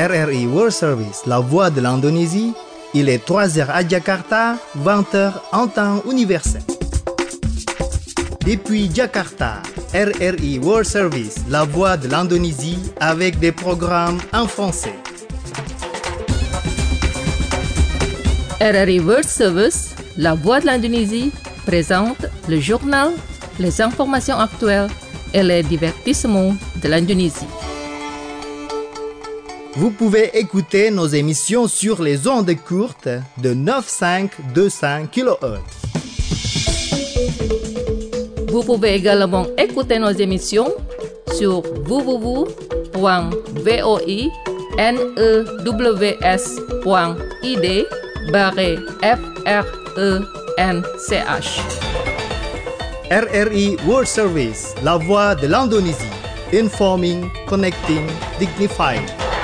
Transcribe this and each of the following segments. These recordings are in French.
RRI World Service, la voix de l'Indonésie. Il est 3h à Jakarta, 20h en temps universel. Depuis Jakarta, RRI World Service, la voix de l'Indonésie, avec des programmes en français. RRI World Service, la voix de l'Indonésie, présente le journal, les informations actuelles et les divertissements de l'Indonésie. Vous pouvez écouter nos émissions sur les ondes courtes de 9525 kHz. Vous pouvez également écouter nos émissions sur www.voinews.id/FRENCH. RRI World Service, la voix de l'Indonésie. Informing, connecting, dignified.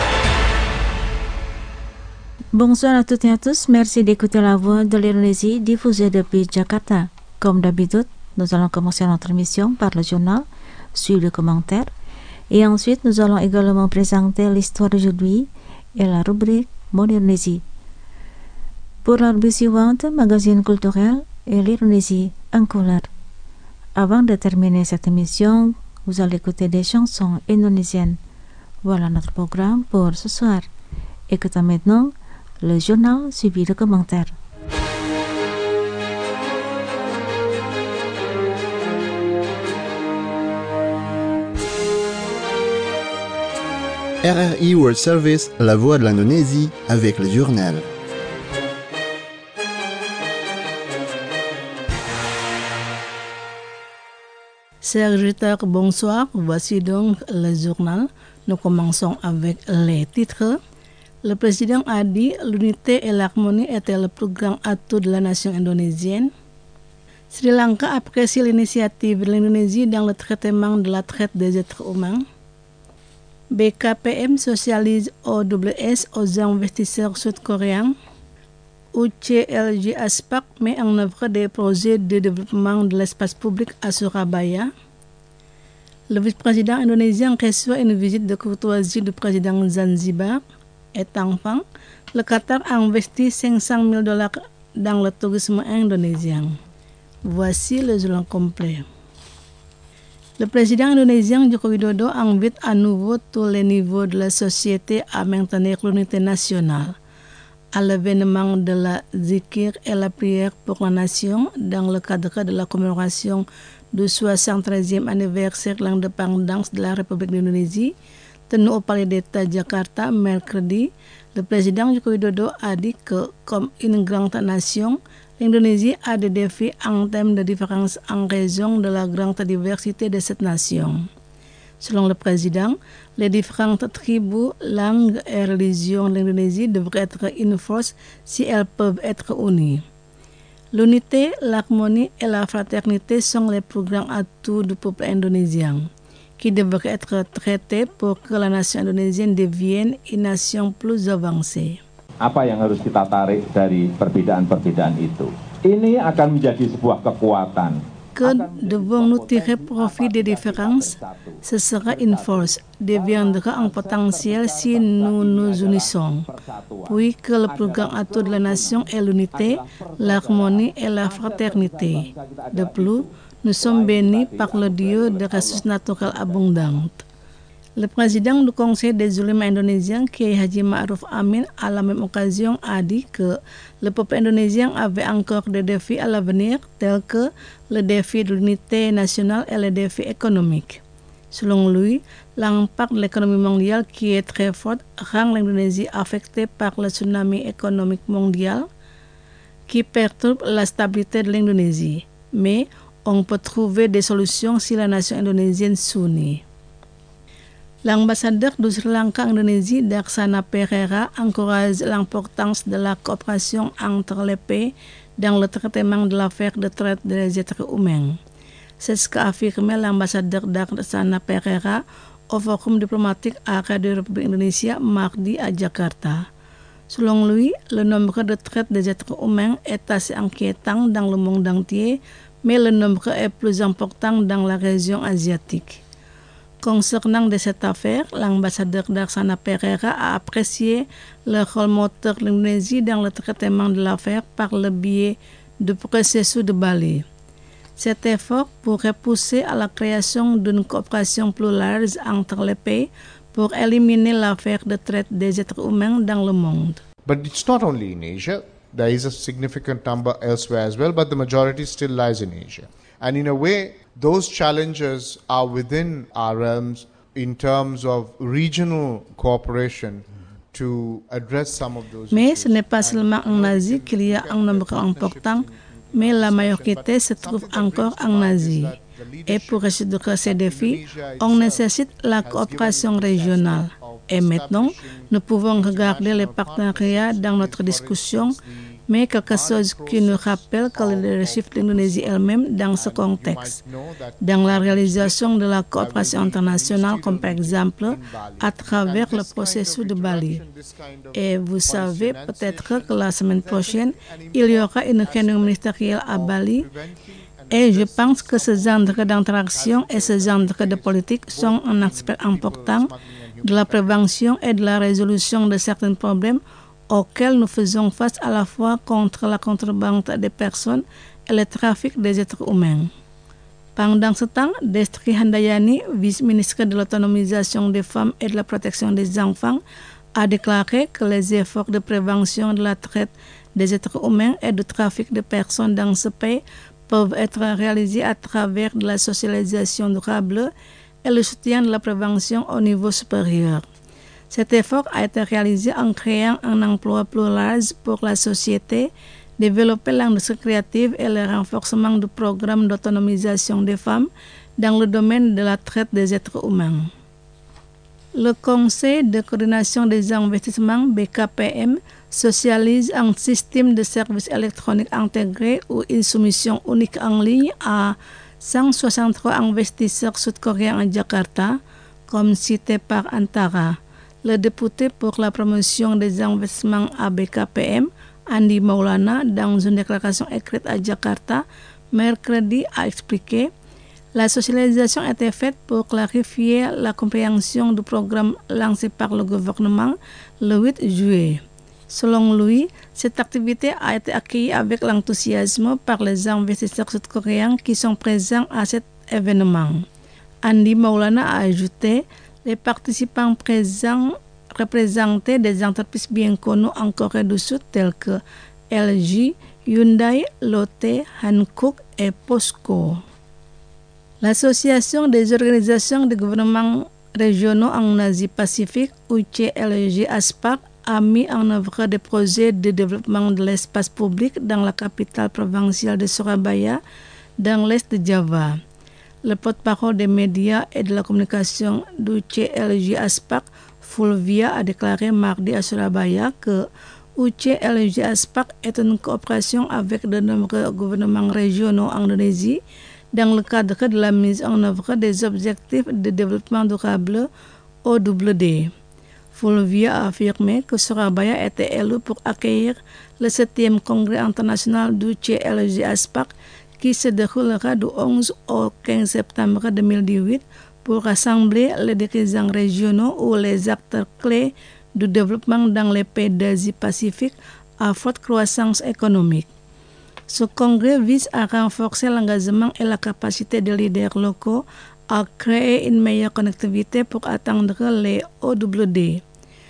Bonsoir à toutes et à tous, merci d'écouter la voix de l'Indonésie diffusée depuis Jakarta. Comme d'habitude, nous allons commencer notre émission par le journal, suivre le commentaire, et ensuite nous allons également présenter l'histoire d'aujourd'hui et la rubrique Modernésie. Pour la rubrique suivante, magazine culturel et l'Indonésie en couleur. Avant de terminer cette émission, vous allez écouter des chansons indonésiennes. Voilà notre programme pour ce soir. Écoutons maintenant le journal suivi de commentaires. RRI World Service, la voix de l'Indonésie, avec le journal. Chers auditeurs, bonsoir. Voici donc le journal. Nous commençons avec les titres. Le président a dit l'unité et l'harmonie étaient le plus grand atout de la nation indonésienne. Sri Lanka apprécie l'initiative de l'Indonésie dans le traitement de la traite des êtres humains. BKPM socialise OWS aux investisseurs sud-coréens. UCLG Aspak met en œuvre des projets de développement de l'espace public à Surabaya. Le vice-président indonésien reçoit une visite de courtoisie du président Zanzibar. Et enfin, le Qatar a investi $500 000 dans le tourisme indonésien. Voici le journal complet. Le président indonésien Joko Widodo invite à nouveau tous les niveaux de la société à maintenir l'unité nationale. À l'événement de la zikir et la prière pour la nation dans le cadre de la commémoration du 73e anniversaire de l'indépendance de la République d'Indonésie, tenu au Palais d'État Jakarta mercredi, le président Joko Widodo a dit que, comme une grande nation, l'Indonésie a des défis en termes de différence en raison de la grande diversité de cette nation. Selon le président, les différentes tribus, langues et religions de l'Indonésie devraient être une force si elles peuvent être unies. L'unité, l'harmonie et la fraternité sont les plus grands atouts du peuple indonésien, qui devraient être traités pour que la nation indonésienne devienne une nation plus avancée. Apa yang harus kita tarik dari perbedaan-perbedaan itu? Ini akan menjadi sebuah kekuatan. Que devons-nous tirer profit des différences? Ce sera une force, deviendra un potentiel si nous nous unissons. Puis que le plus grand atout de la nation est l'unité, l'harmonie et la fraternité. De plus, nous sommes bénis par le Dieu des ressources naturelles abondantes. Le président du Conseil des oulémas indonésiens, Kiai Haji Ma'ruf Amin, à la même occasion, a dit que le peuple indonésien avait encore des défis à l'avenir, tels que le défi de l'unité nationale et le défi économique. Selon lui, l'impact de l'économie mondiale qui est très forte rend l'Indonésie affectée par le tsunami économique mondial qui perturbe la stabilité de l'Indonésie. Mais on peut trouver des solutions si la nation indonésienne s'unit. L'ambassadeur de Sri Lanka en Indonésie, Darsana Pereira, encourage l'importance de la coopération entre les pays dans le traitement de l'affaire de traite des êtres humains. C'est ce qu'a affirmé l'ambassadeur Darsana Pereira au forum diplomatique à Radio République Indonésia mardi à Jakarta. Selon lui, le nombre de traites des êtres humains est assez inquiétant dans le monde entier, mais le nombre est plus important dans la région asiatique. Concernant de cette affaire, l'ambassadeur Darsana Pereira a apprécié le rôle moteur de l'Indonésie dans le traitement de l'affaire par le biais du processus de Bali. Cet effort pourrait pousser à la création d'une coopération plus large entre les pays pour éliminer l'affaire de traite des êtres humains dans le monde. But it's not only in Asia. There is a significant number elsewhere as well, but the majority still lies in Asia. And in a way, those challenges are within our realms in terms of regional cooperation to address some of those Mais issues. ce n'est pas seulement en Asie qu'il y a un nombre important, mais la majorité se trouve encore en Asie. Et pour résoudre ces défis, on nécessite la coopération régionale. Et maintenant, nous pouvons regarder les partenariats dans notre discussion, mais quelque chose qui nous rappelle que le leadership de l'Indonésie elle-même dans ce contexte, dans la réalisation de la coopération internationale, comme par exemple à travers le processus de Bali. Et vous savez peut-être que la semaine prochaine, il y aura une réunion ministérielle à Bali. Et je pense que ce genre d'interaction et ce genre de politique sont un aspect important de la prévention et de la résolution de certains problèmes auxquels nous faisons face à la fois contre la contrebande des personnes et le trafic des êtres humains. Pendant ce temps, Destri Handayani, vice-ministre de l'autonomisation des femmes et de la protection des enfants, a déclaré que les efforts de prévention de la traite des êtres humains et du trafic de personnes dans ce pays peuvent être réalisés à travers de la socialisation durable et le soutien de la prévention au niveau supérieur. Cet effort a été réalisé en créant un emploi plus large pour la société, développer l'industrie créative et le renforcement du programme d'autonomisation des femmes dans le domaine de la traite des êtres humains. Le Conseil de coordination des investissements BKPM socialise un système de services électroniques intégrés ou une soumission unique en ligne à 163 investisseurs sud-coréens à Jakarta, comme cité par Antara. Le député pour la promotion des investissements à BKPM, Andi Maulana, dans une déclaration écrite à Jakarta, mercredi, a expliqué: la socialisation a été faite pour clarifier la compréhension du programme lancé par le gouvernement le 8 juillet. Selon lui, cette activité a été accueillie avec l'enthousiasme par les investisseurs sud-coréens qui sont présents à cet événement. Andi Maulana a ajouté: les participants présents représentaient des entreprises bien connues en Corée du Sud telles que LG, Hyundai, Lotte, Hankook et POSCO. L'Association des organisations de gouvernements régionaux en Asie-Pacifique, UCLG ASPAC, a mis en œuvre des projets de développement de l'espace public dans la capitale provinciale de Surabaya, dans l'est de Java. Le porte-parole des médias et de la communication du UCLG ASPAC, Fulvia, a déclaré mardi à Surabaya que UCLG ASPAC est une coopération avec de nombreux gouvernements régionaux en Indonésie dans le cadre de la mise en œuvre des objectifs de développement durable ODD. Fulvia a affirmé que Surabaya était élu pour accueillir le 7e congrès international du UCLG ASPAC qui se déroulera du 11 au 15 septembre 2018 pour rassembler les dirigeants régionaux ou les acteurs clés du développement dans les pays d'Asie-Pacifique à forte croissance économique. Ce congrès vise à renforcer l'engagement et la capacité des leaders locaux à créer une meilleure connectivité pour atteindre les ODD.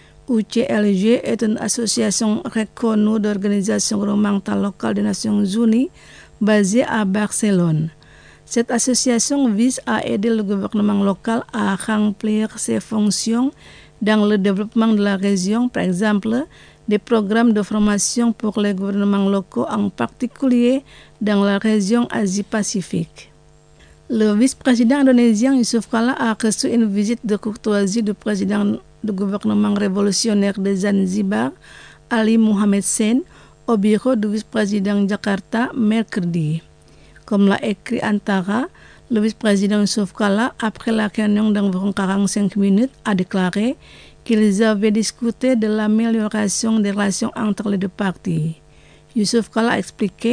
UCLG est une association reconnue d'organisations gouvernementales locales des Nations Unies basée à Barcelone. Cette association vise à aider le gouvernement local à remplir ses fonctions dans le développement de la région, par exemple des programmes de formation pour les gouvernements locaux, en particulier dans la région Asie-Pacifique. Le vice-président indonésien Yusuf Kala a reçu une visite de courtoisie du président du gouvernement révolutionnaire de Zanzibar, Ali Mohamed Sen, au bureau du vice-président Jakarta mercredi. Comme l'a écrit Antara, le vice-président Yusuf Kala, après la réunion d'environ 45 minutes, a déclaré qu'ils avaient discuté de l'amélioration des relations entre les deux parties. Yusuf Kala a expliqué: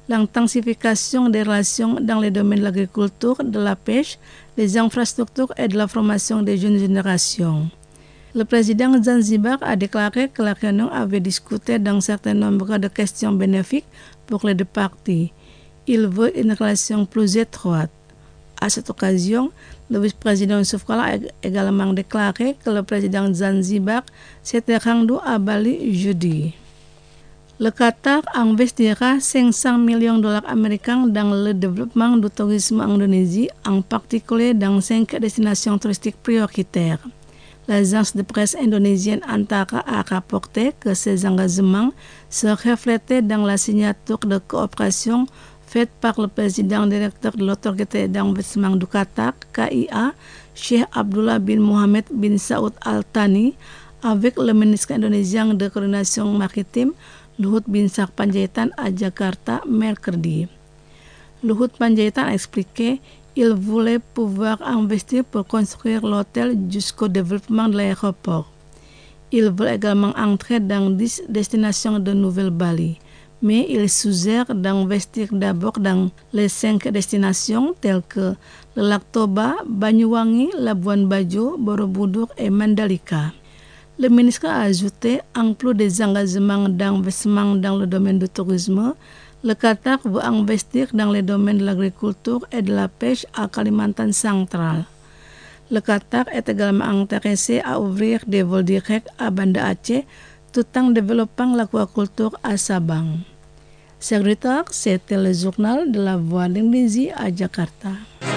l'intensification des relations dans les domaines de l'agriculture, de la pêche, des infrastructures et de la formation des jeunes générations. Le président Zanzibar a déclaré que la réunion avait discuté d'un certain nombre de questions bénéfiques pour les deux parties. Il veut une relation plus étroite. À cette occasion, le vice-président Yusuf Kala a également déclaré que le président Zanzibar s'était rendu à Bali jeudi. Le Qatar investira 500 millions de dollars américains dans le développement du tourisme en Indonésie, en particulier dans 5 destinations touristiques prioritaires. L'agence de presse indonésienne Antara a rapporté que ces engagements se reflétaient dans la signature de coopération faite par le président directeur de l'autorité d'investissement du Qatar, KIA, Sheikh Abdullah bin Mohammed bin Saud Al Thani, avec le ministre indonésien de coordination maritime, Luhut Binsar Panjaitan, à Jakarta, mercredi. Luhut Panjaitan a expliqué qu'il voulait pouvoir investir pour construire l'hôtel jusqu'au développement de l'aéroport. Il veut également entrer dans 10 destinations de Nouvelle-Bali. Mais il suggère d'investir d'abord dans les 5 destinations telles que le lac Toba, Banyuwangi, Labuan Bajo, Borobudur et Mandalika. Le ministre a ajouté, en plus des engagements d'investissement dans le domaine du tourisme, le Qatar veut investir dans les domaines de l'agriculture et de la pêche à Kalimantan central. Le Qatar est également intéressé à ouvrir des vols directs à Banda Aceh tout en développant l'aquaculture à Sabang. Secrétaire, c'était le journal de la Voix d'Indonésie à Jakarta.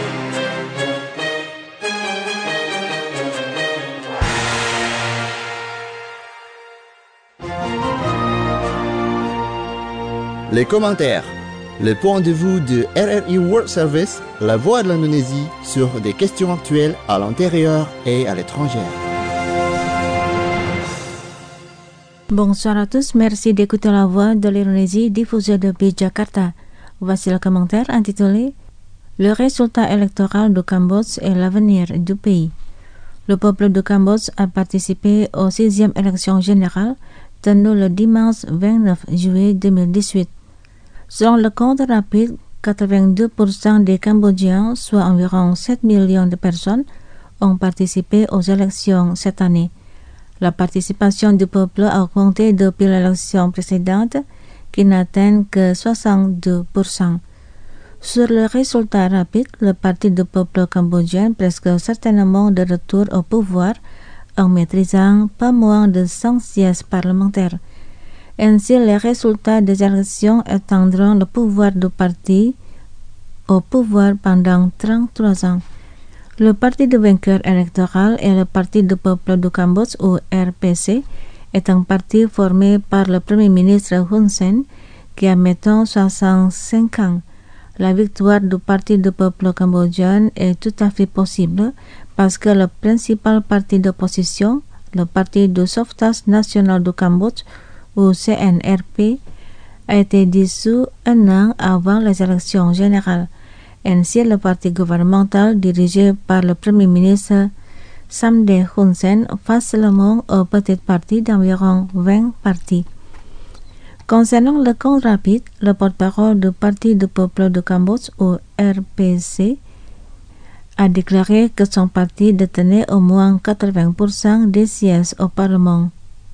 Les commentaires. Le point de vue de RRI World Service, la voix de l'Indonésie sur des questions actuelles à l'intérieur et à l'étranger. Bonsoir à tous, merci d'écouter la voix de l'Indonésie diffusée depuis Jakarta. Voici le commentaire intitulé Le résultat électoral du Cambodge et l'avenir du pays. Le peuple du Cambodge a participé aux 6e élections générales tenues le dimanche 29 juillet 2018. Selon le compte rapide, 82% des Cambodgiens, soit environ 7 millions de personnes, ont participé aux élections cette année. La participation du peuple a augmenté depuis l'élection précédente, qui n'atteint que 62%. Sur le résultat rapide, le Parti du peuple cambodgien presque certainement de retour au pouvoir en maîtrisant pas moins de 100 sièges parlementaires. Ainsi, les résultats des élections étendront le pouvoir du parti au pouvoir pendant 33 ans. Le parti de vainqueur électoral est le Parti du peuple du Cambodge ou RPC, est un parti formé par le Premier ministre Hun Sen qui a maintenant 65 ans. La victoire du Parti du peuple cambodgien est tout à fait possible parce que le principal parti d'opposition, le Parti du sauvetage national du Cambodge ou CNRP, a été dissous un an avant les élections générales. Ainsi, le parti gouvernemental dirigé par le Premier ministre Samdech Hun Sen face seulement au petit parti d'environ 20 partis. Concernant le compte rapide, le porte-parole du Parti du peuple du Cambodge ou RPC a déclaré que son parti détenait au moins 80% des sièges au Parlement.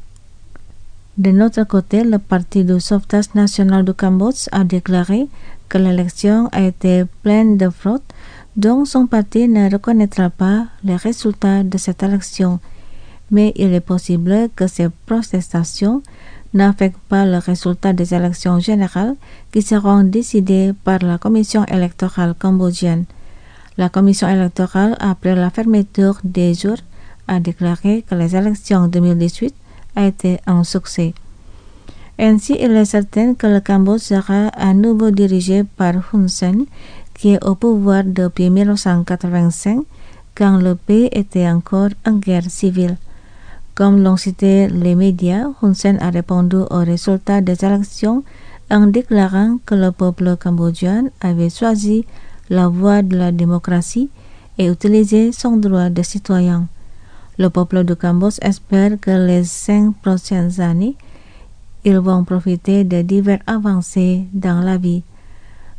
De notre côté, le Parti du sauvetage national du Cambodge a déclaré que l'élection a été pleine de fraude, donc son parti ne reconnaîtra pas les résultats de cette élection. Mais il est possible que ces protestations n'affectent pas le résultat des élections générales qui seront décidées par la Commission électorale cambodgienne. La Commission électorale, après la fermeture des jours, a déclaré que les élections 2018 a été un succès. Ainsi, il est certain que le Cambodge sera à nouveau dirigé par Hun Sen, qui est au pouvoir depuis 1985, quand le pays était encore en guerre civile. Comme l'ont cité les médias, Hun Sen a répondu aux résultats des élections en déclarant que le peuple cambodgien avait choisi la voie de la démocratie et utilisé son droit de citoyen. Le peuple du Cambodge espère que les 5 prochaines années, ils vont profiter de diverses avancées dans la vie.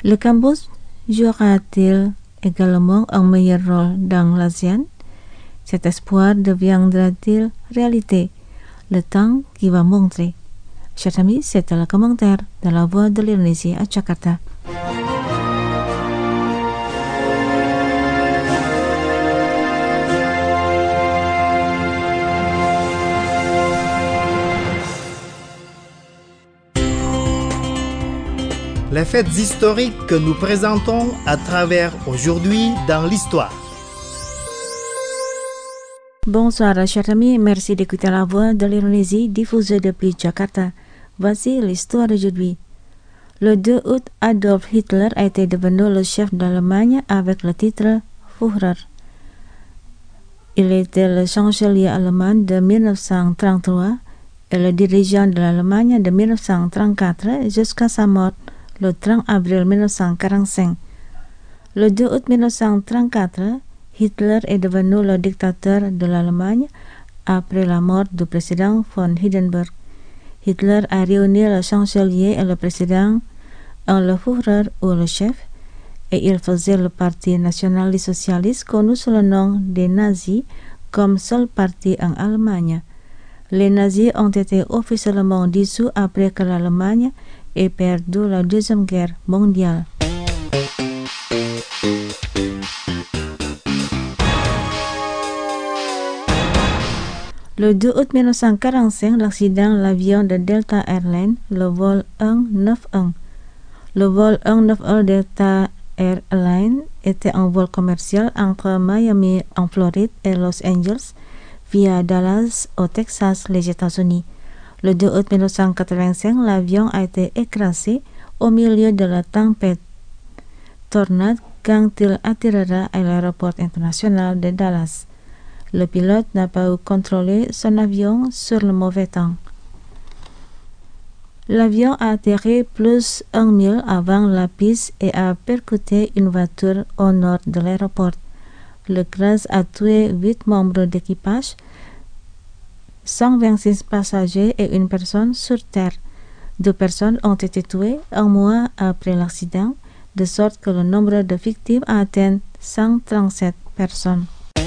Le Cambodge jouera-t-il également un meilleur rôle dans l'ASEAN? Cet espoir deviendra-t-il réalité? Le temps qui va montrer. Chers amis, c'était le commentaire de la Voix de l'Indonésie à Jakarta. Les faits historiques que nous présentons à travers aujourd'hui dans l'histoire. Bonsoir chers amis, merci d'écouter la Voix de l'Indonésie diffusée depuis Jakarta. Voici l'histoire d'aujourd'hui. Le 2 août, Adolf Hitler a été devenu le chef d'Allemagne avec le titre Führer. Il était le chancelier allemand de 1933 et le dirigeant de l'Allemagne de 1934 jusqu'à sa mort le 30 avril 1945. Le 2 août 1934, Hitler est devenu le dictateur de l'Allemagne après la mort du président von Hindenburg. Hitler a réuni le chancelier et le président en le Führer ou le chef, et il faisait le parti nationaliste socialiste connu sous le nom des nazis comme seul parti en Allemagne. Les nazis ont été officiellement dissous après que l'Allemagne ait perdu la Deuxième Guerre mondiale. Le 2 août 1945, l'accident de l'avion de Delta Airlines, le vol 191. Le vol 191 Delta Airlines était un vol commercial entre Miami en Floride et Los Angeles via Dallas au Texas, les États-Unis. Le 2 août 1985, l'avion a été écrasé au milieu de la tempête tornade quand il atterrera à l'aéroport international de Dallas. Le pilote n'a pas pu contrôler son avion sur le mauvais temps. L'avion a atterri plus d'un mille avant la piste et a percuté une voiture au nord de l'aéroport. Le crash a tué 8 membres d'équipage, 126 passagers et une personne sur terre. 2 personnes ont été tuées un mois après l'accident, de sorte que le nombre de victimes a atteint 137 personnes.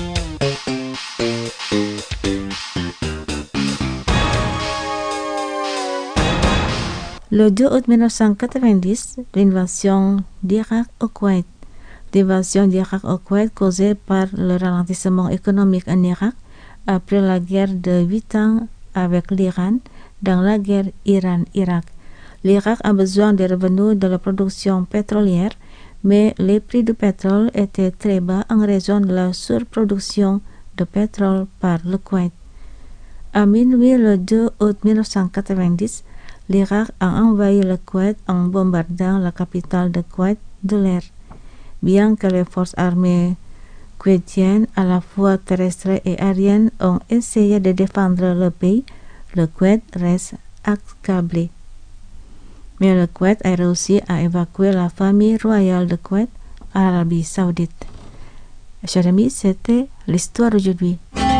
Le 2 août 1990, l'invasion d'Irak au Koweït. L'invasion d'Irak au Koweït causée par le ralentissement économique en Irak après la guerre de 8 ans avec l'Iran dans la guerre Iran-Irak. L'Irak a besoin des revenus de la production pétrolière, mais les prix du pétrole étaient très bas en raison de la surproduction de pétrole par le Koweït. À minuit le 2 août 1990, l'Irak a envahi le Koweït en bombardant la capitale de Koweït de l'air. Bien que les forces armées koweïtiennes, à la fois terrestres et aériennes, ont essayé de défendre le pays, le Koweït reste accablé. Mais le Koweït a réussi à évacuer la famille royale de Koweït à l'Arabie Saoudite. Chers amis, c'était l'histoire d'aujourd'hui.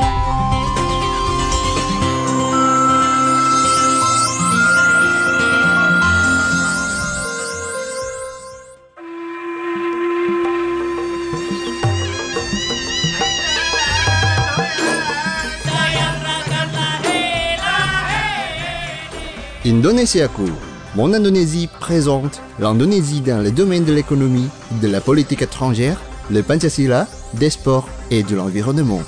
Indonesiaku, Mon Indonésie présente l'Indonésie dans le domaine de l'économie, de la politique étrangère, le Pancasila, des sports et de l'environnement.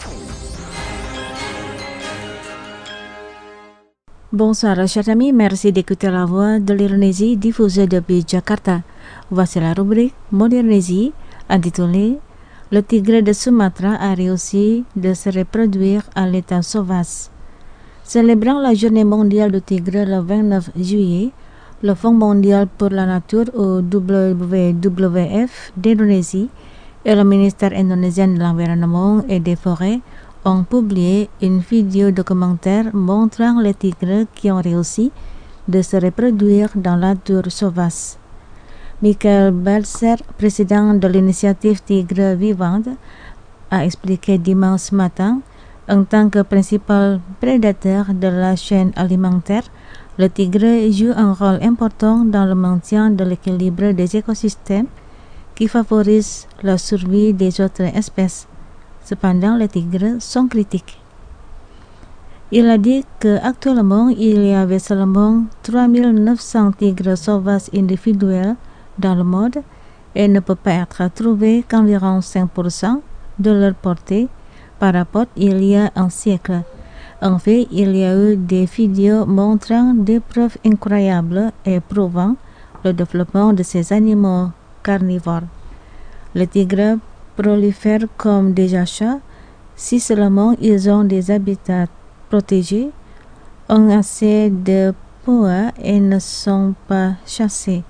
Bonsoir chers amis, merci d'écouter la Voix de l'Indonésie diffusée depuis Jakarta. Voici la rubrique Modernésie intitulée Le tigre de Sumatra a réussi de se reproduire à l'état sauvage. Célébrant la journée mondiale du tigre le 29 juillet, le Fonds mondial pour la nature ou WWF d'Indonésie et le ministère indonésien de l'environnement et des forêts ont publié une vidéo documentaire montrant les tigres qui ont réussi de se reproduire dans la nature sauvage. Michael Balser, président de l'initiative Tigre Vivante, a expliqué dimanche matin En tant que principal prédateur de la chaîne alimentaire, le tigre joue un rôle important dans le maintien de l'équilibre des écosystèmes qui favorise la survie des autres espèces. Cependant, les tigres sont critiques. Il a dit qu'actuellement, il y avait seulement 3900 tigres sauvages individuels dans le monde et ne peut pas être trouvé qu'environ 5% de leur portée par rapport il y a un siècle. En fait, il y a eu des vidéos montrant des preuves incroyables et prouvant le développement de ces animaux carnivores. Les tigres prolifèrent comme des chats si seulement ils ont des habitats protégés, ont assez de poids et ne sont pas chassés.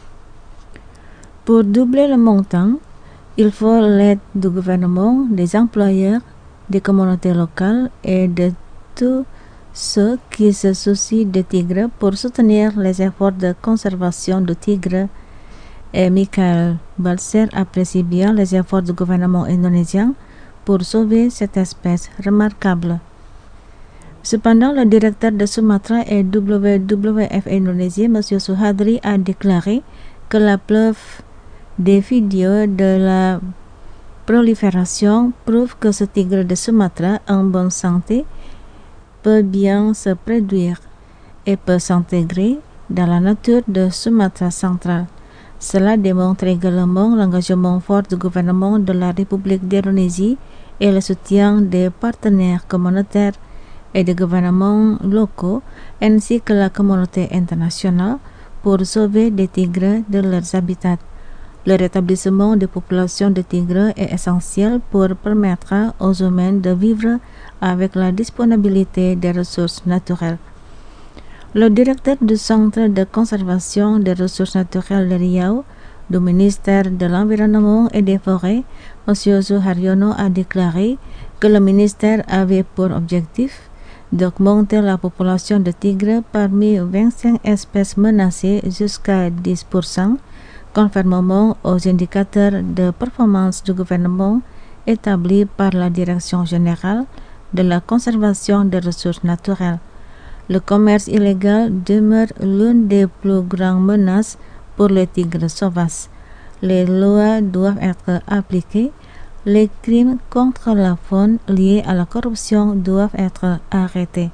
Pour doubler le montant, il faut l'aide du gouvernement, des employeurs, des communautés locales et de tous ceux qui se soucient des tigres pour soutenir les efforts de conservation du tigre. Et Michael Balcer apprécie bien les efforts du gouvernement indonésien pour sauver cette espèce remarquable. Cependant, le directeur de Sumatra et WWF Indonésie, M. Suhadri, a déclaré que la preuve des vidéos de la prolifération prouve que ce tigre de Sumatra en bonne santé peut bien se produire et peut s'intégrer dans la nature de Sumatra centrale. Cela démontre également l'engagement fort du gouvernement de la République d'Indonésie et le soutien des partenaires communautaires et des gouvernements locaux ainsi que la communauté internationale pour sauver des tigres de leurs habitats. Le rétablissement des populations de tigres est essentiel pour permettre aux humains de vivre avec la disponibilité des ressources naturelles. Le directeur du Centre de conservation des ressources naturelles de Riau, du ministère de l'Environnement et des Forêts, M. Suharyono, a déclaré que le ministère avait pour objectif d'augmenter la population de tigres parmi 25 espèces menacées jusqu'à 10%, conformément aux indicateurs de performance du gouvernement établis par la Direction générale de la conservation des ressources naturelles. Le commerce illégal demeure l'une des plus grandes menaces pour les tigres sauvages. Les lois doivent être appliquées. Les crimes contre la faune liés à la corruption doivent être arrêtés.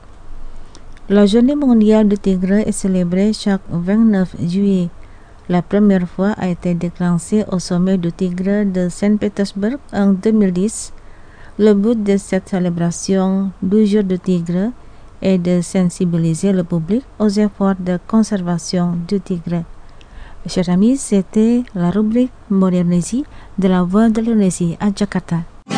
La journée mondiale du tigre est célébrée chaque 29 juillet. La première fois a été déclenchée au sommet du tigre de Saint-Pétersbourg en 2010. Le but de cette célébration du jour du tigre est de sensibiliser le public aux efforts de conservation du tigre. Chers amis, c'était la rubrique Modernesi de la Voix de l'Indonésie à Jakarta.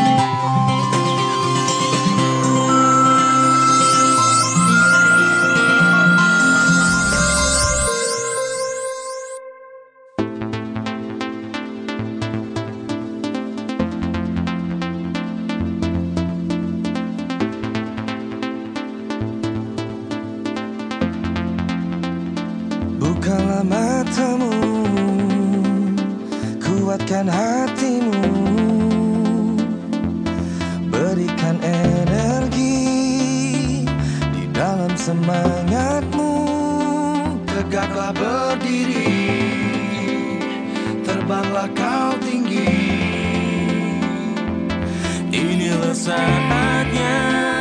Bukalah matamu, kuatkan hatimu, berikan energi di dalam semangatmu. Tegaklah berdiri, terbanglah kau tinggi. Inilah saatnya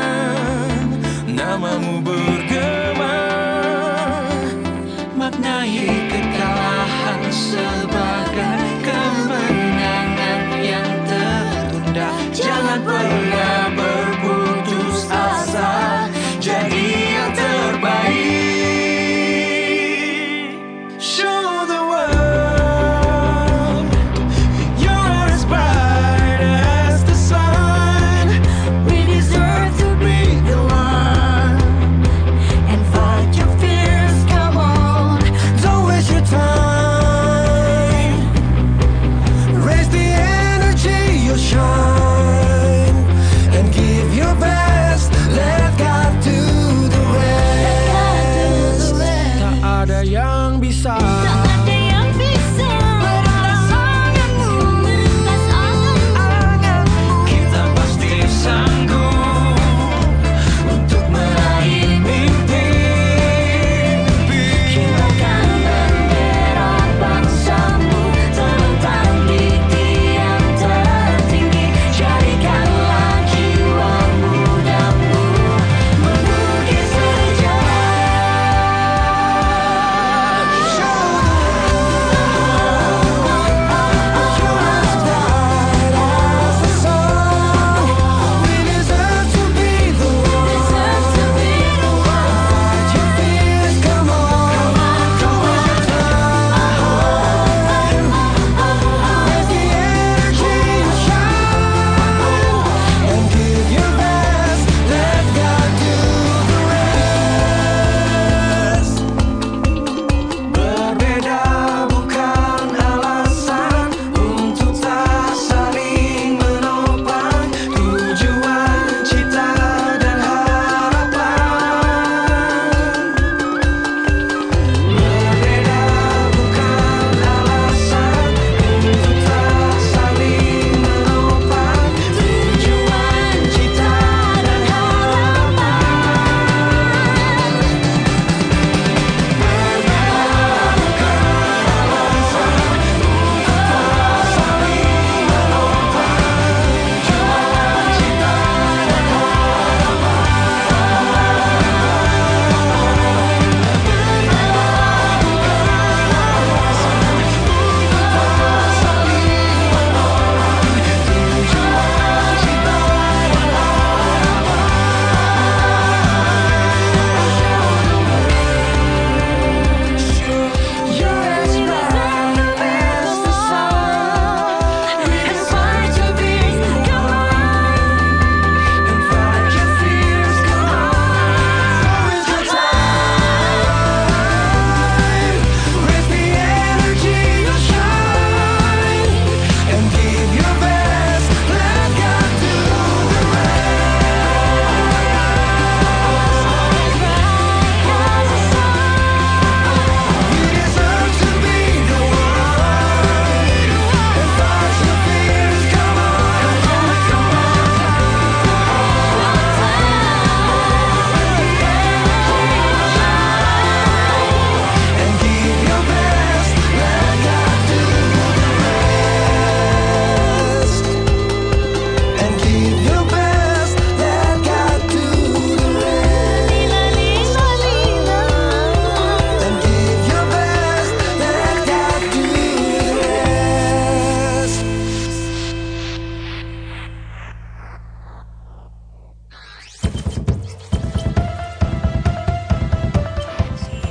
namamu bergema. Maknai kekalahan sebagai kemenangan yang tertunda. Jangan pernah berputus asa, jadi yang terbaik. Show the world you're as bright as the sun. We deserve to be the one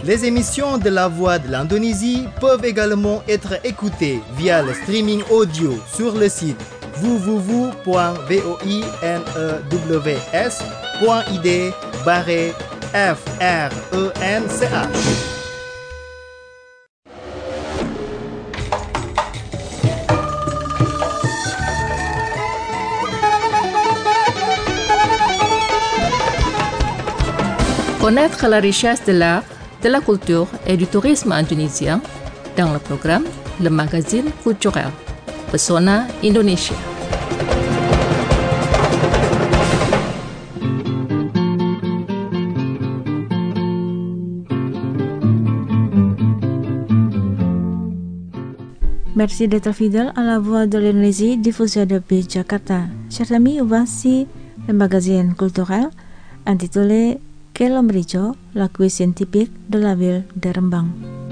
Les émissions de La Voix de l'Indonésie peuvent également être écoutées via le streaming audio sur le site www.voinews.id/FRENCH. Connaître la richesse de l'art, de la culture et du tourisme indonésien dans le programme Le Magazine Culturel, Pesona Indonesia. Merci d'être fidèle à la Voix de l'Indonésie diffusée depuis Jakarta. Chers amis, voici le magazine culturel intitulé Kelo Merico, la cuisine typique de la ville de Rembang.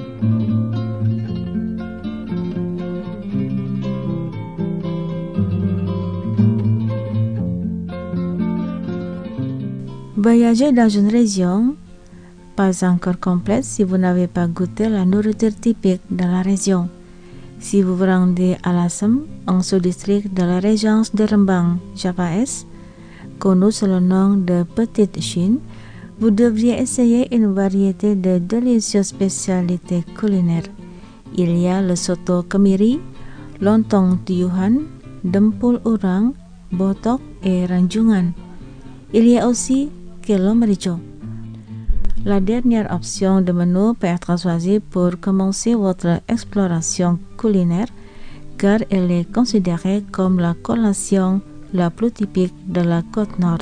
Voyager dans une région, pas encore complète si vous n'avez pas goûté la nourriture typique de la région. Si vous vous rendez à Lasem, un sous-district de la régence de Rembang, Java Est, connu sous le nom de Petite Chine, vous devriez essayer une variété de délicieuses spécialités culinaires. Il y a le soto kemiri, lontong tiuhan, dempul urang, botok et ranjungan. Il y a aussi kelo merico. La dernière option de menu peut être choisie pour commencer votre exploration culinaire car elle est considérée comme la collation la plus typique de la côte nord.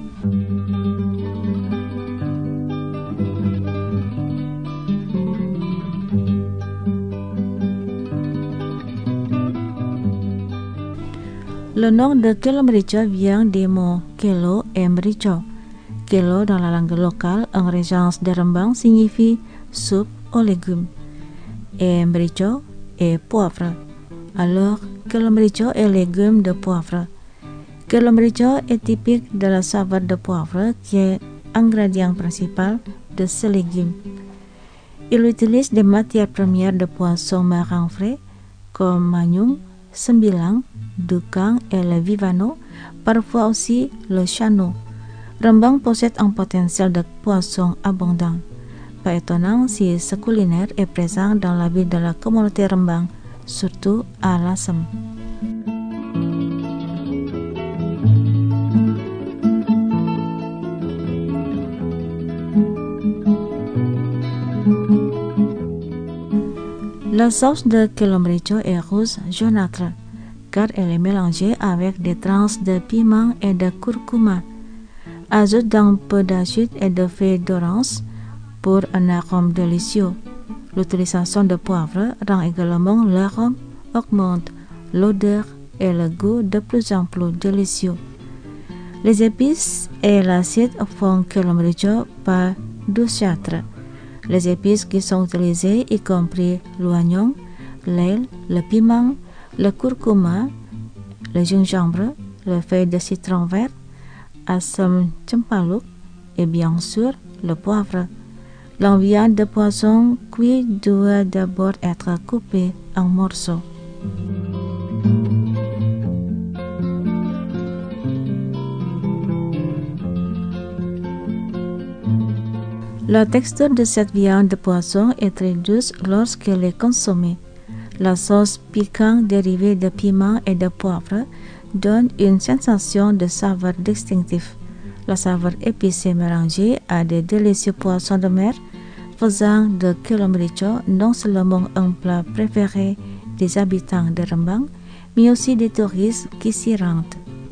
Le nom de kelo merico vient des mots kelo et merico. Kelo dans la langue locale en régence de Rembang signifie soupe aux légumes et merico est poivre. Alors, kelo merico est légume de poivre. Kelo merico est typique de la saveur de poivre qui est ingrédient principal de ce légume. Il utilise des matières premières de poissons marins frais comme manyung, sembilang, dukang et le vivano, parfois aussi le chano. Rembang possède un potentiel de poissons abondant. Pas étonnant si ce culinaire est présent dans la vie de la communauté Rembang, surtout à Lasem. La sauce de kelo merico est rouge jaunâtre, car elle est mélangée avec des tranches de piment et de curcuma. Ajoute un peu d'acide et de feuilles d'orange pour un arôme délicieux. L'utilisation de poivre rend également l'arôme, augmente l'odeur et le goût de plus en plus délicieux. Les épices et l'acide font kelo merico pas douceâtre. Les épices qui sont utilisées, y compris l'oignon, l'ail, le piment, le curcuma, le gingembre, les feuilles de citron vert, asam cempaluk et bien sûr le poivre. La viande de poisson cuit doit d'abord être coupée en morceaux. La texture de cette viande de poisson est très douce lorsqu'elle est consommée. La sauce piquante dérivée de piment et de poivre donne une sensation de saveur distinctive. La saveur épicée mélangée à des délicieux poissons de mer, faisant de kelo merico non seulement un plat préféré des habitants de Rembang, mais aussi des touristes qui s'y rendent.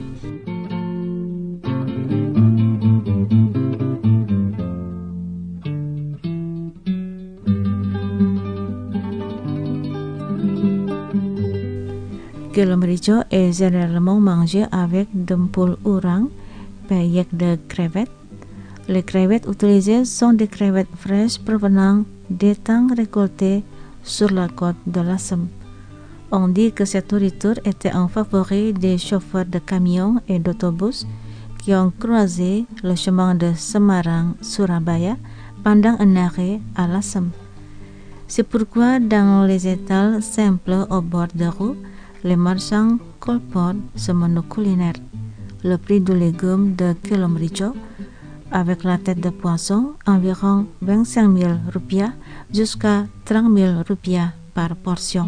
Kelo merico est généralement mangé avec dempul urang, paillettes de crevettes. Les crevettes utilisées sont des crevettes fraîches provenant d'étangs récoltés sur la côte de Lasem. On dit que cette nourriture était un favori des chauffeurs de camions et d'autobus qui ont croisé le chemin de Semarang-Surabaya pendant un arrêt à la Somme. C'est pourquoi dans les étals simples au bord de route, les marchands colportent ce menu culinaire. Le prix du légume de Kilomricho avec la tête de poisson, environ 25 000 rupiah jusqu'à 30 000 rupiah par portion.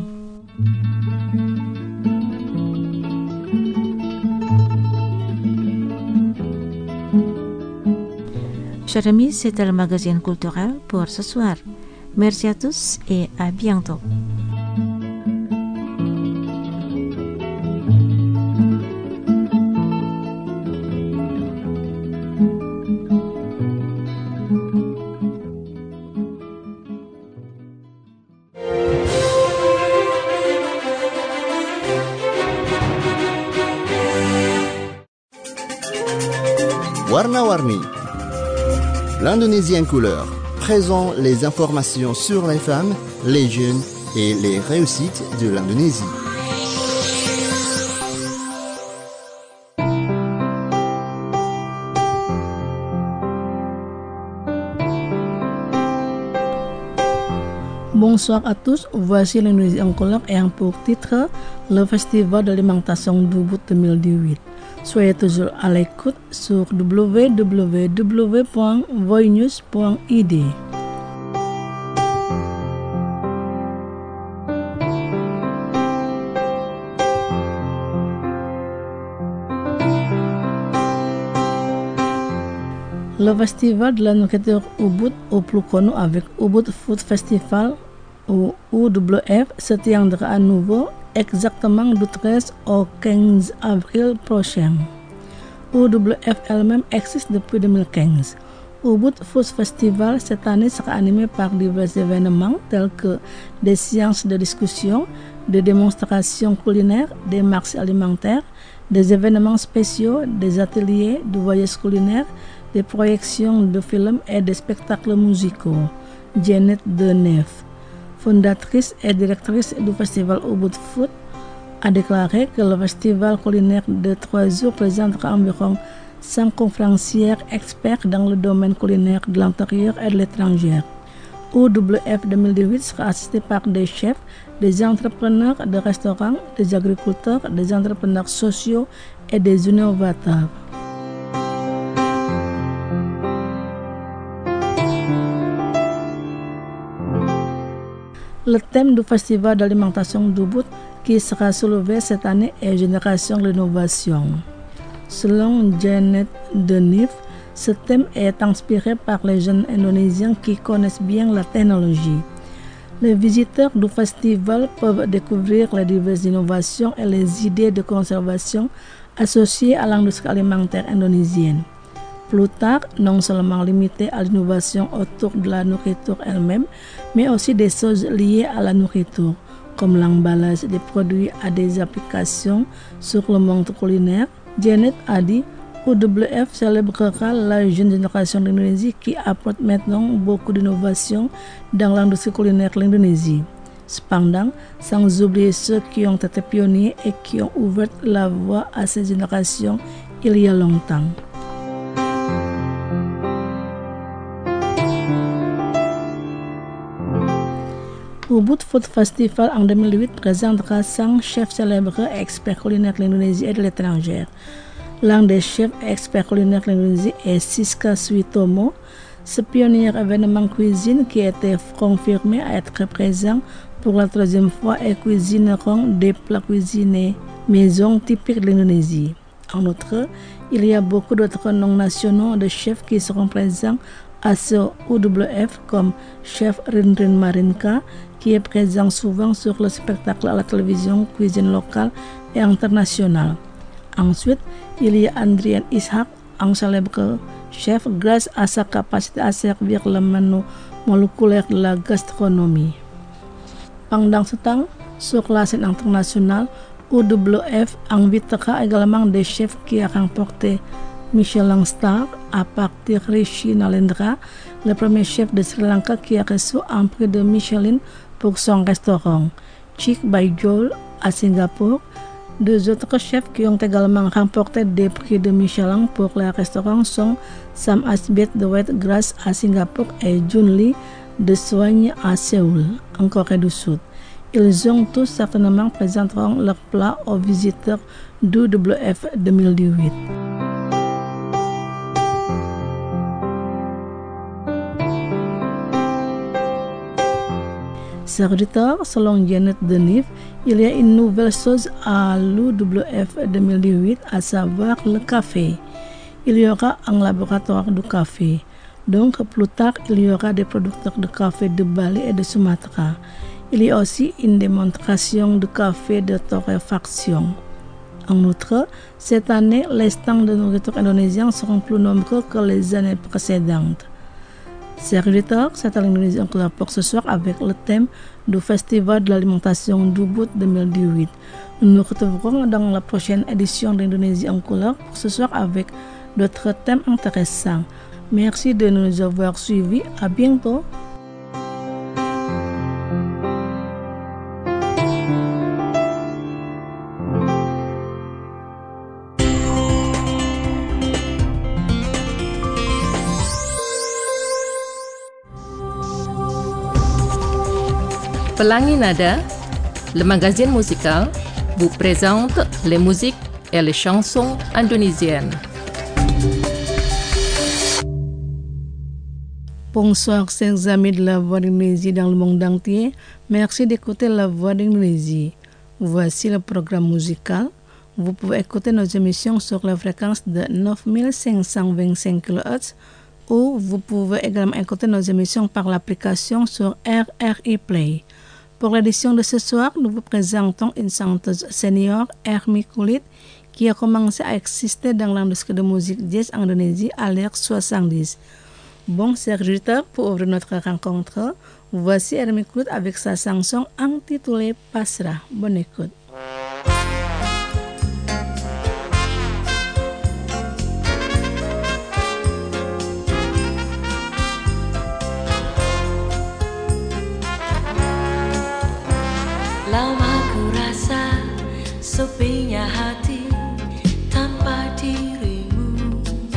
Chers amis, c'était le magazine culturel pour ce soir. Merci à tous et à bientôt. Warna-Warni, l'Indonésie en couleur, présente les informations sur les femmes, les jeunes et les réussites de l'Indonésie. Bonsoir à tous, voici l'Indonésie en couleur ayant pour titre le Festival de l'alimentation d'Ubud 2018. Soyez toujours à l'écoute sur www.voinews.id. Le festival de la nourriture Ubud, ou plus connu avec Ubud Food Festival ou UWF, se tiendra à nouveau exactement du 13 au 15 avril prochain. UWF elle-même existe depuis 2015. Ubud Food Festival cette année sera animé par divers événements tels que des séances de discussion, des démonstrations culinaires, des marchés alimentaires, des événements spéciaux, des ateliers de voyages culinaires, des projections de films et des spectacles musicaux. Janet Deneuve, fondatrice et directrice du festival Ubud Food, a déclaré que le festival culinaire de 3 jours présentera environ 100 conférenciers experts dans le domaine culinaire de l'intérieur et de l'étranger. UWF 2018 sera assisté par des chefs, des entrepreneurs de restaurants, des agriculteurs, des entrepreneurs sociaux et des innovateurs. Le thème du festival d'alimentation d'Ubud qui sera soulevé cette année est Génération de l'innovation. Selon Janet Deneuve, ce thème est inspiré par les jeunes Indonésiens qui connaissent bien la technologie. Les visiteurs du festival peuvent découvrir les diverses innovations et les idées de conservation associées à l'industrie alimentaire indonésienne. Plus tard, non seulement limité à l'innovation autour de la nourriture elle-même, mais aussi des choses liées à la nourriture, comme l'emballage des produits à des applications sur le monde culinaire. Janet a dit, UWF célébrera la jeune génération d'Indonésie qui apporte maintenant beaucoup d'innovations dans l'industrie culinaire de l'Indonésie. Cependant, sans oublier ceux qui ont été pionniers et qui ont ouvert la voie à ces générations il y a longtemps. Ubud Food Festival en 2008 présentera 100 chefs célèbres et experts culinaires de l'Indonésie et de l'étranger. L'un des chefs et experts culinaires de l'Indonésie est Siska Suitomo. Ce pionnier événement cuisine qui a été confirmé à être présent pour la 3e fois et cuisineront des plats cuisinés maison typiques de l'Indonésie. En outre, il y a beaucoup d'autres noms nationaux de chefs qui seront présents à ce UWF comme chef Rinrin Marinka qui est présent souvent sur le spectacle à la télévision cuisine locale et internationale. Ensuite, il y a Andrian Ishak, un célèbre chef grâce à sa capacité à servir le menu moléculaire de la gastronomie. Pendant ce temps, sur la scène internationale, UWF invitera également des chefs qui ont remporté Michelin Star, à partir de Rishi Nalendra, le premier chef de Sri Lanka qui a reçu un prix de Michelin pour son restaurant. Chick Baijoul à Singapour, Deux autres chefs qui ont également remporté des prix de Michelin pour les restaurants sont Sam Asbeth de Wheatgrass à Singapour et Jun Lee de Soigne à Séoul, en Corée du Sud. Ils ont tous certainement présenteront leurs plats aux visiteurs WWF 2018. Serviteur, selon Janet Denive, il y a une nouvelle chose à l'UWF 2018, à savoir le café. Il y aura un laboratoire du café. Donc plus tard, il y aura des producteurs de café de Bali et de Sumatra. Il y a aussi une démonstration de café de torréfaction. En outre, cette année, les stands de nourriture indonésiens seront plus nombreux que les années précédentes. Serviteur, c'est à l'Indonésie en couleur pour ce soir avec le thème du Festival de l'alimentation d'Ubud 2018. Nous nous retrouverons dans la prochaine édition d'Indonésie en couleur pour ce soir avec d'autres thèmes intéressants. Merci de nous avoir suivis. À bientôt. Pelangi Nada, le magazine musical, vous présente les musiques et les chansons indonésiennes. Bonsoir chers amis de la Voix d'Indonésie dans le monde entier. Merci d'écouter la Voix d'Indonésie. Voici le programme musical. Vous pouvez écouter nos émissions sur la fréquence de 9525 kHz ou vous pouvez également écouter nos émissions par l'application sur RRI Play. Pour l'édition de ce soir, nous vous présentons une chanteuse senior, Hermi Kulit, qui a commencé à exister dans l'industrie de musique jazz en Indonésie à l'ère 70. Bon, chers auditeurs, pour ouvrir notre rencontre, voici Hermi Kulit avec sa chanson intitulée Pasrah. Bonne écoute. Lama ku rasa sepinya hati tanpa dirimu.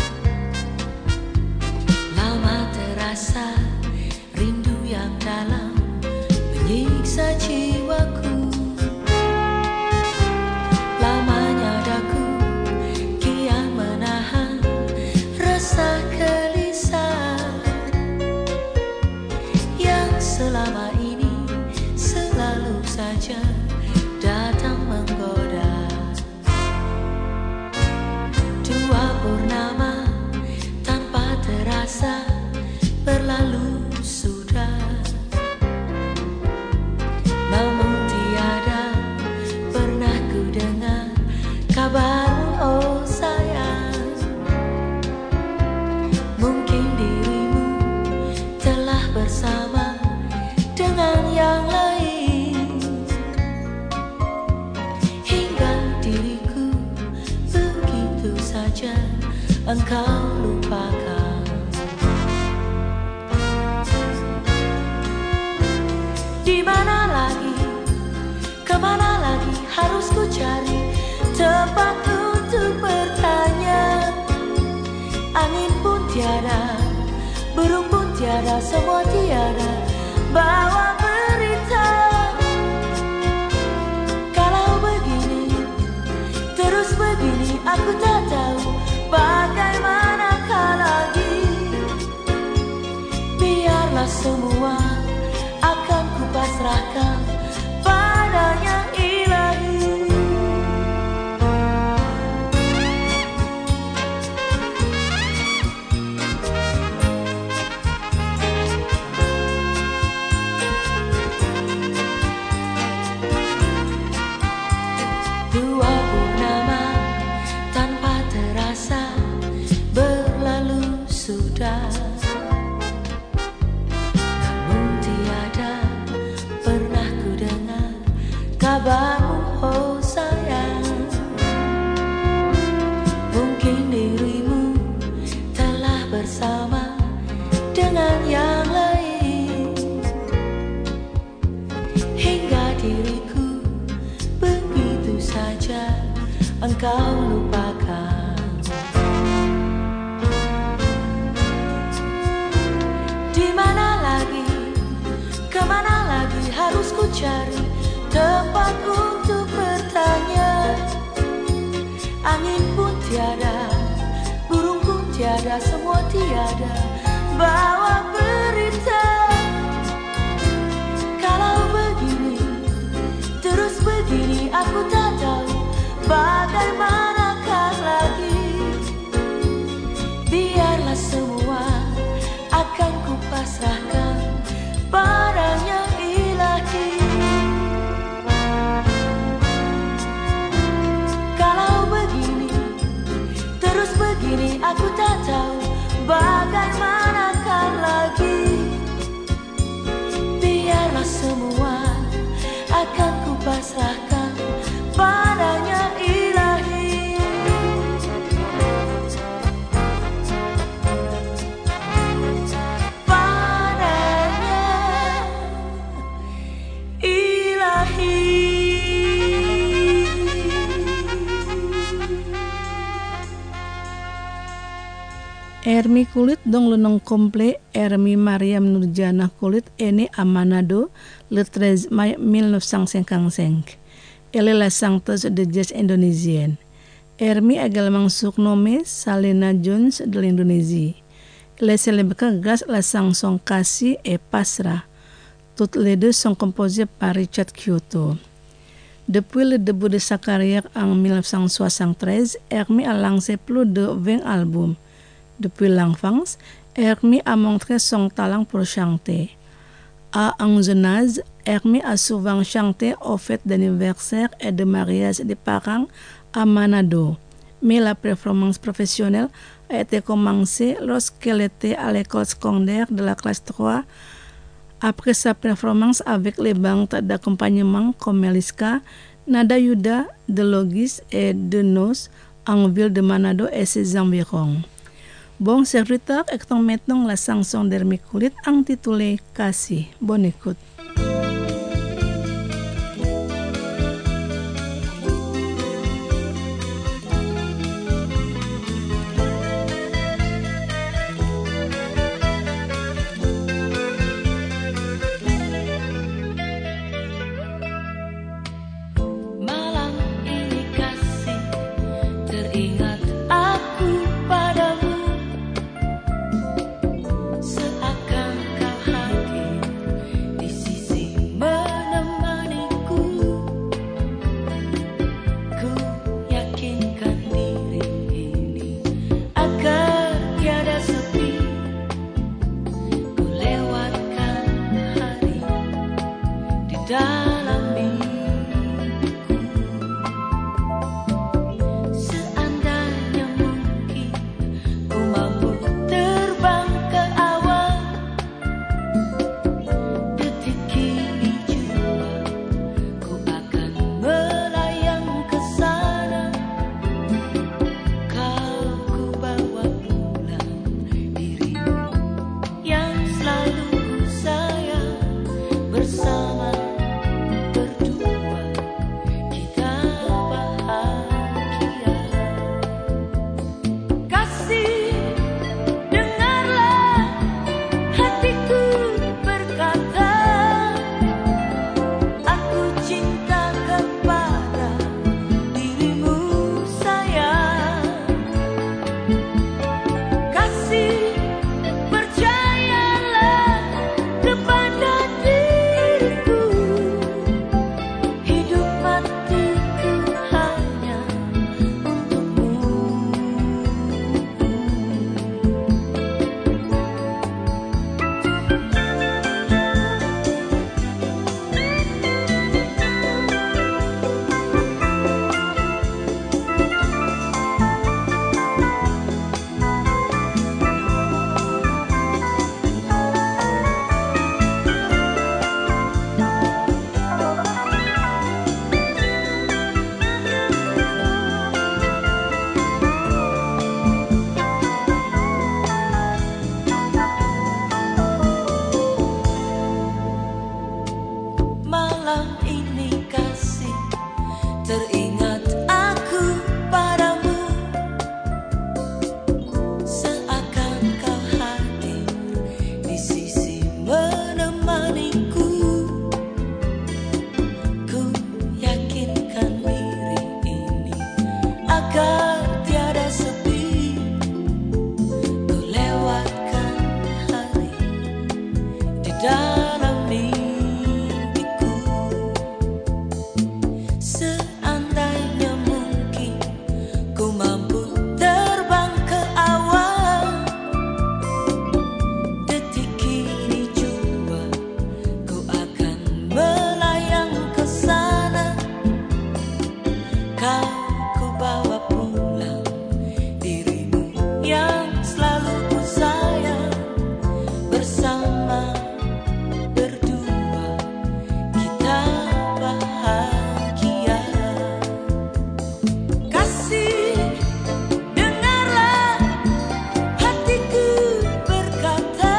Lama terasa rindu yang dalam menyiksa jiwaku. Lamanya daku kian menahan rasa gelisah yang selama ini selalu saja datang menggoda. Dua purnama tanpa terasa berlalu sudah, namun tiada pernah ku dengar kabarmu, oh sayang. Mungkin dirimu telah bersama dengan yang lain, hingga diriku begitu saja engkau lupakan. Di mana lagi, kemana lagi harus ku cari tempat untuk bertanya. Angin pun tiada, burung pun tiada, semua tiada bawa berita. Kalau begini, terus begini, aku tak tahu bagaimanakah lagi. Biarlah semua akan kupasrahkan padanya ilahi. Dua purnama tanpa terasa berlalu sudah, namun tiada pernah engkau lupakan. Di mana lagi, kemana lagi harus ku cari tempat untuk bertanya. Angin pun tiada, burung pun tiada, semua tiada bawa berita. Kalau begini, terus begini, aku tak tahu bagaimanakah lagi. Biarlah semua akan ku pasrahkan padanya ilahi. Kalau begini, terus begini, aku tak tahu bagaimanakah lagi. Biarlah semua akan ku pasrahkan padanya ilahi. Padanya ilahi. Ermi kulit dong lenong komple Ermi Mariam Nurjana kulit ene à Manado le 13 mai 1955. Elle est la chanteuse de jazz indonésienne. Ermi également surnommée Salena Jones de l'Indonésie. Elle est célèbre grâce à la chanson Kasih et Pasrah. Toutes les deux sont composées par Richard Kyoto. Depuis le début de sa carrière en 1973, Ermi a lancé plus de 20 albums. Depuis l'enfance, Ermi a montré son talent pour chanter. À un jeune âge, Ermi a souvent chanté aux fêtes d'anniversaire et de mariage des parents à Manado. Mais la performance professionnelle a été commencée lorsqu'elle était à l'école secondaire de la classe 3. Après sa performance avec les bandes d'accompagnement comme Meliska, Nada Yuda, de Logis et de Nos en ville de Manado et ses environs. Bon serviteur, écoutons maintenant la chanson d'Ermi Kulit intitulée Kasih. Bonne écoute. Malam ini kasih, teringat aku padamu. Seakan kau hadir di sisi menemaniku. Ku yakinkan diri ini agar tiada sepi. Ku lewatkan hari di dalam mimpiku. Seandainya mungkin ku mampu terbang ke awan, detik ini jua ku akan melayang ke sana. Kau ku bawa pulang dirimu yang selalu ku sayang bersama dalam mimpiku. Seandainya mungkin ku mampu terbang ke awan, detik ini jua ku akan melayang ke sana. Kau ku bawa pulang dirimu yang selalu ku sayang. Bersama berdua kita bahagia. Kasih, dengarlah hatiku berkata,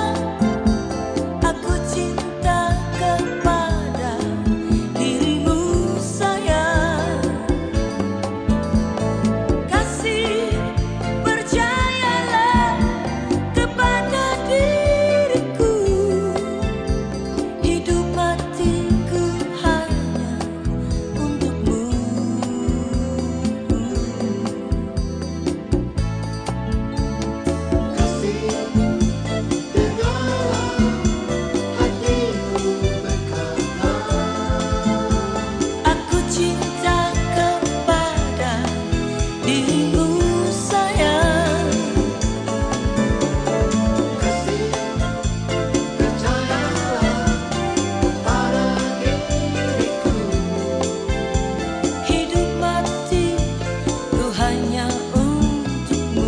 aku cinta kepada dirimu sayang. Kasih, percayalah kepada diriku, hidup matiku hanya untukmu. Aku cinta kepada dirimu sayang. Hidup matiku hanya untukmu.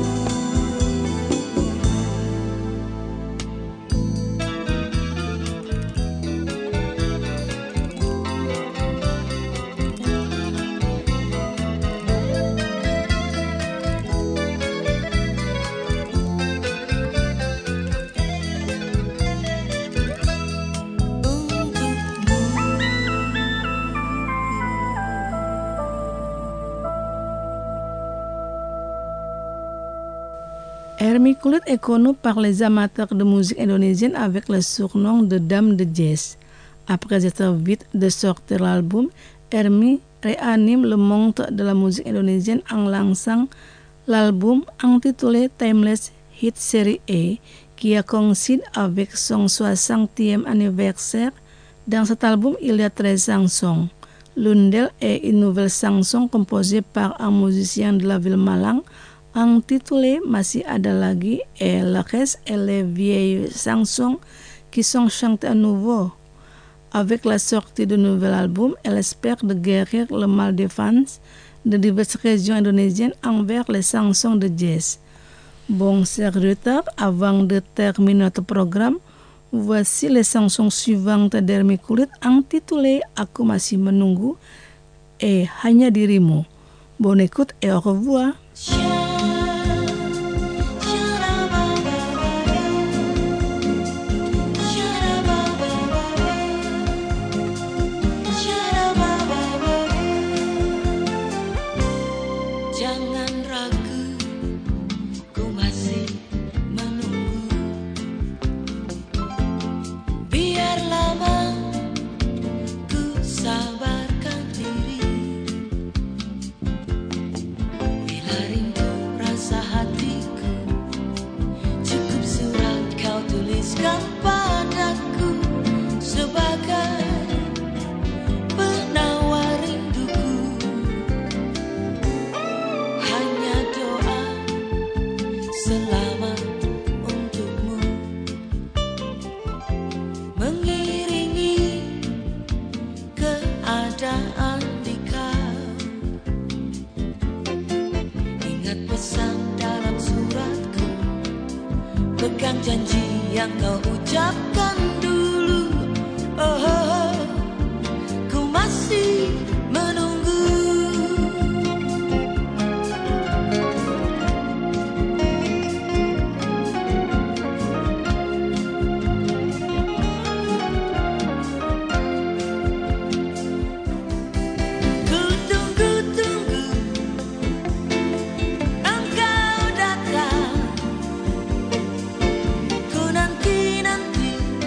Hermie Khulit est connu par les amateurs de musique indonésienne avec le surnom de Dame de Jazz. Après être vite de sortir l'album, Hermie réanime le monde de la musique indonésienne en lançant l'album intitulé Timeless Hit Série A, qui coïncide avec son 60e anniversaire. Dans cet album, il y a 13 chansons. L'une d'elles est une nouvelle chanson composée par un musicien de la ville Malang, intitulé Masih Ada Lagi, et le reste est les vieilles chansons qui sont chantées à nouveau. Avec la sortie du nouvel album, elle espère de guérir le mal des fans de diverses régions indonésiennes envers les chansons de jazz. Bon, chers auditeurs, avant de terminer notre programme, voici les chansons suivantes d'Hermie Khulit intitulées Aku Masih Menunggu et Hanya Dirimu. Bonne écoute et au revoir. Jangan ragu, ku masih menunggu. Biar lama ku sabarkan diri. Bila rindu rasa hatiku, cukup surat kau tuliskan padaku sebagai penawar rinduku. Hanya doa selamat untukmu mengiringi keadaan di kau. Ingat pesan dalam suratku, pegang janji yang kau ucapkan dulu. Oh, ku masih menunggu. Ku tunggu-tunggu engkau datang. Ku nanti-nanti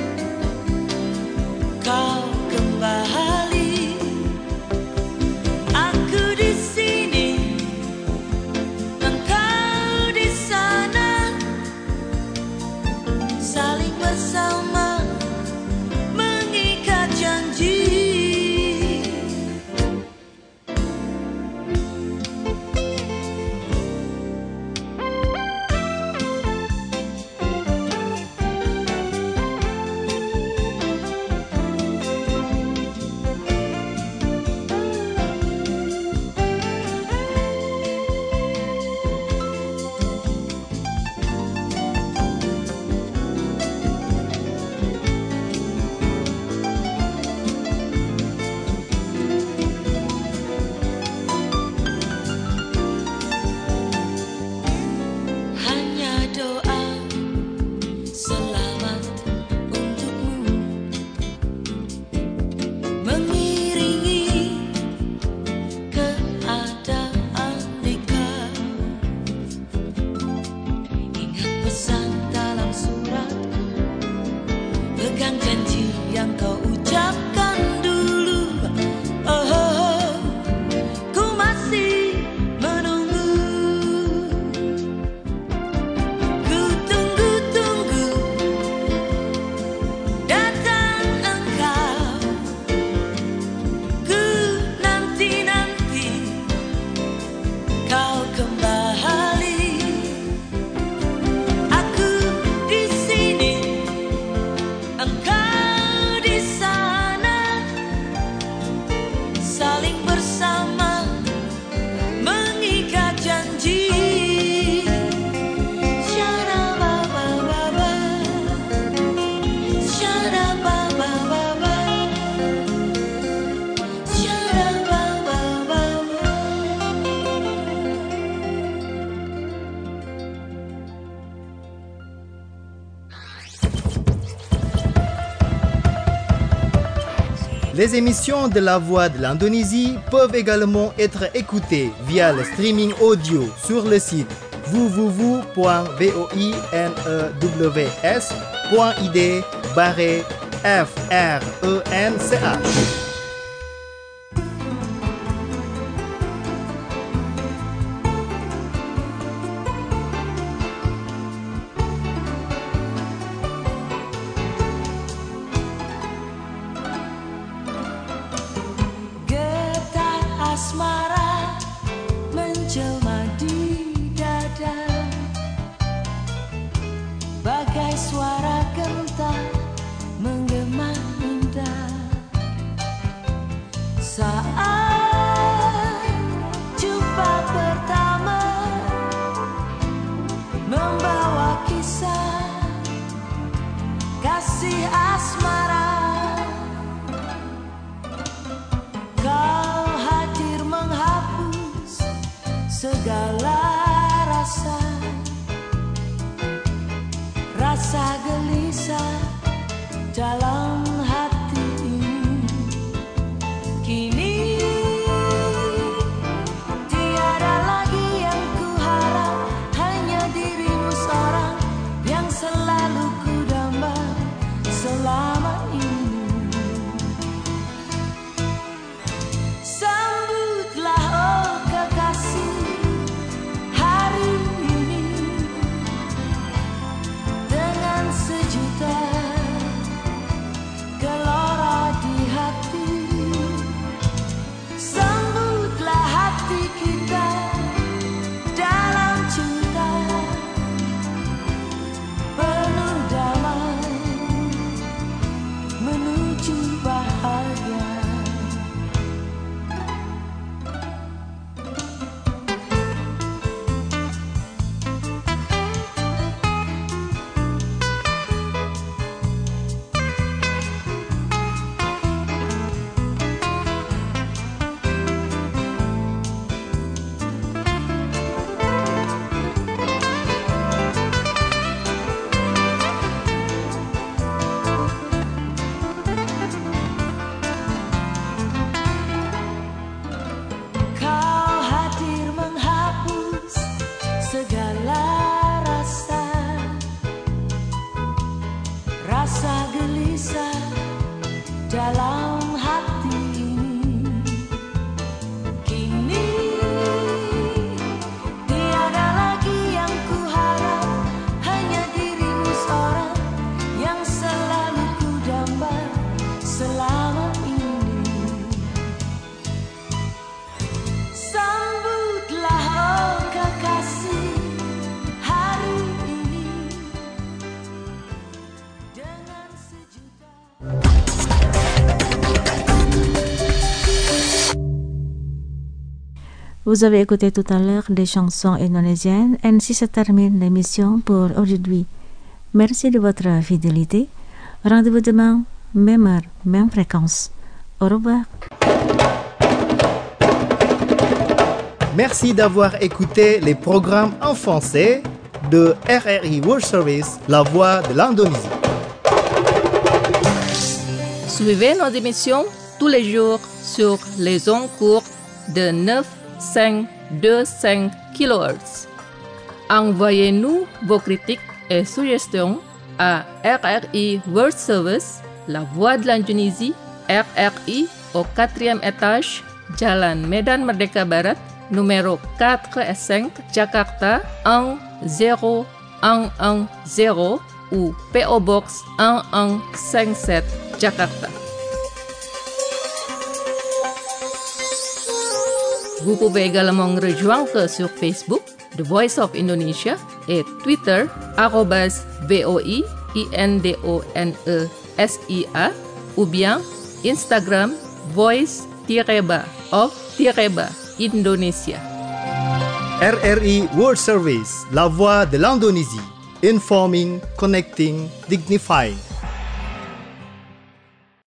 pegang janji yang kau ucapkan dulu. Oh, ku masih menunggu. Ku tunggu-tunggu datang engkau. Ku nanti-nanti kau kembali. Aku di sini, engkau di sana, saling bersama mengikat janji. Syara-ba-ba-ba-ba, syara-ba-ba-ba-ba, syara-ba-ba-ba-ba. Les émissions de La Voix de l'Indonésie peuvent également être écoutées via le streaming audio sur le site www.voinews.id/FRENCH. Getar asmara menjelma di dada, bagai suara genta menggema indah. Saat jumpa pertama membawa kisah kasih asmara. Kau hadir menghapus segala rasa, rasa gelisah dalam hati ini. Kini tiada lagi yang kuharap, hanya dirimu seorang yang selalu kudamba selama ini. Sambutlah oh kekasih hari ini dengan sejuta gelora di hati. Sambutlah hati kita dalam cinta penuh damai menuju bahagia. Kau hadir menghapus segala rasa, rasa gelisah dalam hati ini. Kini tiada lagi yang kuharap, hanya dirimu seorang yang selalu kudamba selama ini. Sambutlah oh kekasih hari ini dengan sejuta. Vous avez écouté tout à l'heure des chansons indonésiennes. Ainsi se termine l'émission pour aujourd'hui. Merci de votre fidélité. Rendez-vous demain, même heure, même fréquence. Au revoir. Merci d'avoir écouté les programmes en français de RRI World Service, La Voix de l'Indonésie. Suivez nos émissions tous les jours sur les ondes courtes de 9525 kHz. Envoyez-nous vos critiques et suggestions à RRI World Service, La Voix de l'Indonésie, RRI au 4e étage, Jalan Medan Merdeka Barat, numéro 4 et 5, Jakarta 10110 ou PO Box 1157, Jakarta. Vous pouvez également nous rejoindre sur Facebook, The Voice of Indonesia, et Twitter, @VOIINDONESIA, ou bien Instagram, voice-of-Indonesia. RRI World Service, la voix de l'Indonésie. Informing, connecting, dignifying.